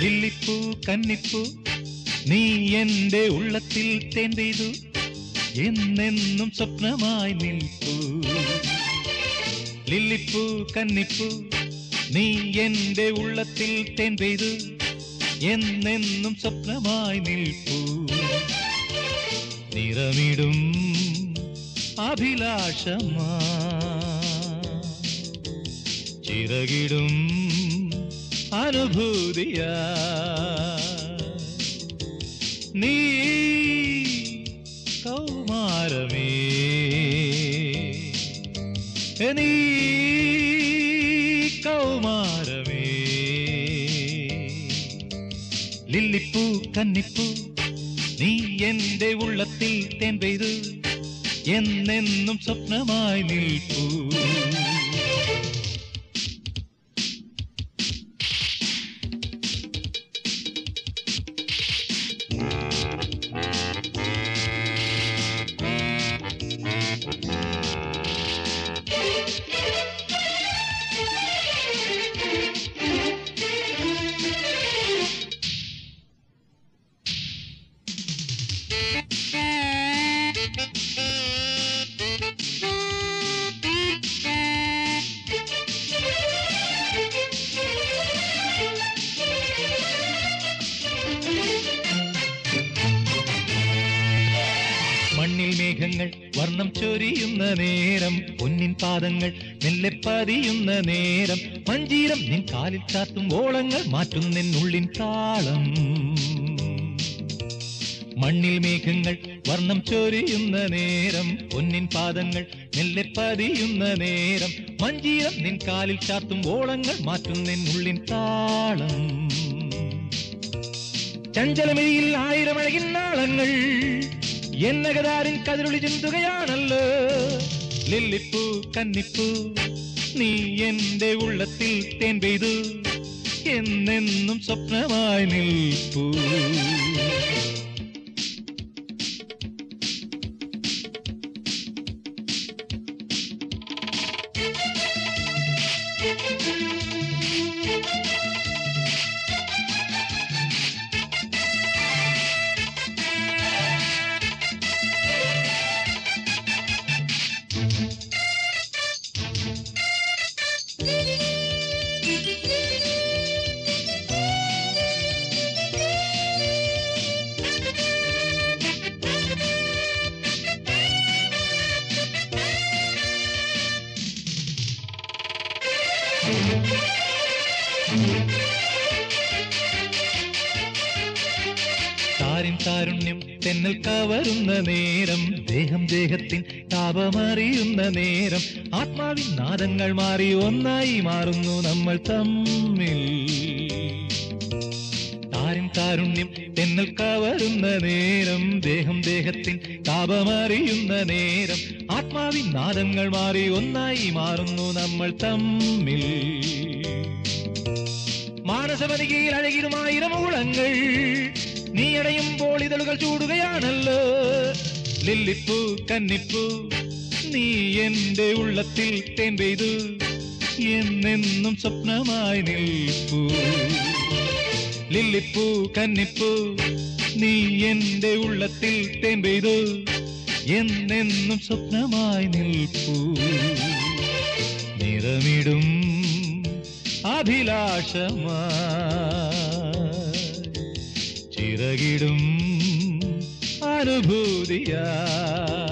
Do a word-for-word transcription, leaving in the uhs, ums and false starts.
ലില്ലിപ്പൂ കന്നിപ്പൂ നീ എന്റെ ഉള്ളത്തിൽ തേൻ പെയ്തു എന്നെന്നും സ്വപ്നമായി നിൽപ്പൂ. ലില്ലിപ്പൂ കന്നിപ്പൂ നീ എന്റെ ഉള്ളത്തിൽ തേൻ പെയ്തു എന്നെന്നും സ്വപ്നമായി നിൽപ്പൂ. നിറമിടും അഭിലാഷമാ ചിറകിടും അനുഭൂതിയാ നീ കൗമാരമേ നീ കൗമാരമേ. ലില്ലിപ്പൂ കന്നിപ്പൂ നീ എന്റെ ഉള്ളത്തിൽ തേൻ പെയ്തു എന്നെന്നും സ്വപ്നമായി നിൽപ്പൂ. മണ്ണിൽ മേഘങ്ങൾ വർണ്ണം ചൊരിയുന്ന നേരം പൊന്നിൻ പാദങ്ങൾ മെല്ലെ പതിയുന്ന നേരം മഞ്ചീരം നിൻ കാലിൽ ചാത്തും ഓളങ്ങൾ മാറ്റുന്നെന്നുള്ളിൻ താളം. മണ്ണിൽ മേഘങ്ങൾ വർണ്ണം ചൊരിയുന്ന നേരം പൊന്നിൻ പാദങ്ങൾ മെല്ലെ പതിയുന്ന നേരം മഞ്ചീരം നിൻ കാലിൽ ചാത്തും ഓളങ്ങൾ മാറ്റുന്നെന്നുള്ളിൻ താളം. ചഞ്ചലമിഴിയിൽ ആയിരം അഴകിൻ നാളങ്ങൾ എന്നകതാരിൻ കതിരൊളി ചിന്തുകയാണല്ലോ. ലില്ലിപ്പൂ കന്നിപ്പൂ നീ എന്റെ ഉള്ളത്തിൽ തേൻ പെയ്തു എന്നെന്നും സ്വപ്നമായി നിൽപ്പൂ. താരിൻ താരുണ്യം തെന്നൽ കവരുന്ന നേരം ദേഹം ദേഹത്തിൻ താപമറിയുന്ന നേരം ആത്മാവിൻ നാദങ്ങൾ മാറി ഒന്നായി മാറുന്നു നമ്മൾ തമ്മിൽ. താരിൻ താരുണ്യം തെന്നൽ കവരുന്ന നേരം ദേഹം ദേഹത്തിൻ താപമറിയുന്ന നേരം ആത്മാവിൻ നാദങ്ങൾ മാറി ഒന്നായി മാറുന്നു നമ്മൾ തമ്മിൽ. മാനസവനികയിൽ അഴകിടുമായിരം ഊളങ്ങൾ നീ അടയുമ്പോൾ ഇതളുകൾ ചൂടുകയാണല്ലോ. ലില്ലിപ്പൂ കന്നിപ്പൂ നീ എന്റെ ഉള്ളത്തിൽ തേൻ പെയ്തു എന്നെന്നും സ്വപ്നമായി നിൽപ്പൂ. ലില്ലിപ്പൂ കന്നിപ്പൂ നീ എന്റെ ഉള്ളത്തിൽ തേൻ പെയ്തു എന്നെന്നും സ്വപ്നമായി നിൽപ്പൂ. നിറമിടും അഭിലാഷമാ ചിറകിടും അനുഭൂതിയാ